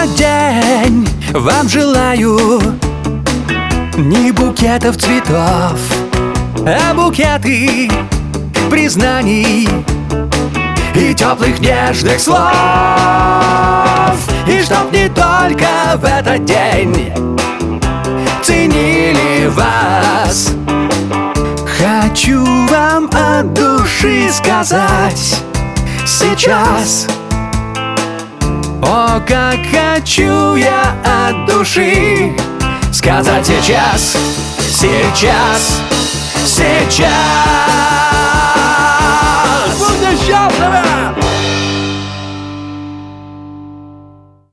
этот день вам желаю не букетов цветов, а букеты признаний и теплых нежных слов. И чтоб не только в этот день ценили вас, хочу вам от души сказать сейчас. О, как хочу я от души сказать сейчас, сейчас, сейчас.